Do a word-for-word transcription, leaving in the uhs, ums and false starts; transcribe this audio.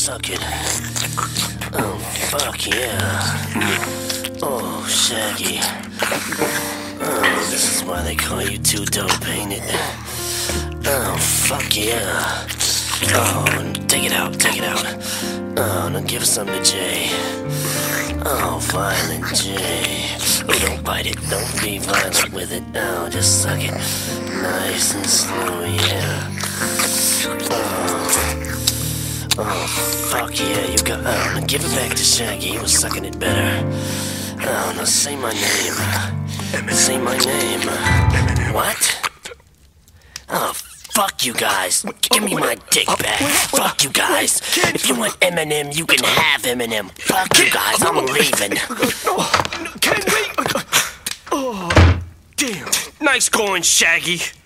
suck it. Oh, fuck yeah. Oh, Shaggy. Oh, this is why they call you Too Dope, ain't it? Oh, fuck yeah. Oh, take it out, take it out. Oh, now give some to Jay. Oh, Violent J. Oh, don't bite it, don't be violent with it. Oh, just suck it. Nice and slow, yeah. Oh, oh fuck yeah, you got... Oh, now give it back to Shaggy, he was sucking it better. Oh, now say my name. Say my name. What? Oh, fuck you guys. Give me my dick back. Fuck you guys. If you want Eminem, you can have Eminem. Fuck you guys, I'm leaving. Can we? Oh, damn. Nice going, Shaggy.